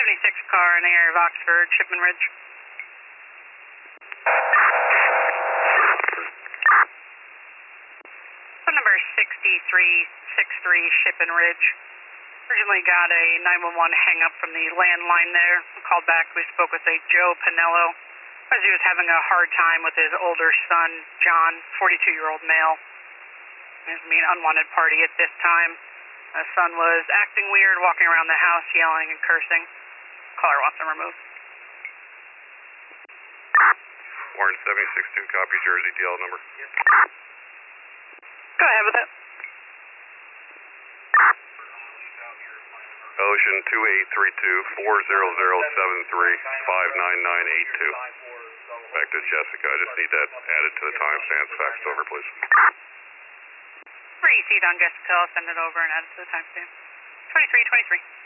76 car in the area of Oxford, Shipman Ridge. Phone number 6363 Shipman Ridge. Originally got a 911 hang up from the landline there. Called back, we spoke with a Joe Pinello as he was having a hard time with his older son, John, 42-year-old male. He was being an unwanted party at this time. The son was acting weird, walking around the house, yelling and cursing. Caller wants him removed. Warren 762, copy Jersey, DL number. Go ahead with it. Ocean 2832 40073 59982. Back to Jessica. I just need that added to the timestamp. Faxed over, please. Receipt on Jessica. I'll send it over and add it to the timestamp. 2323.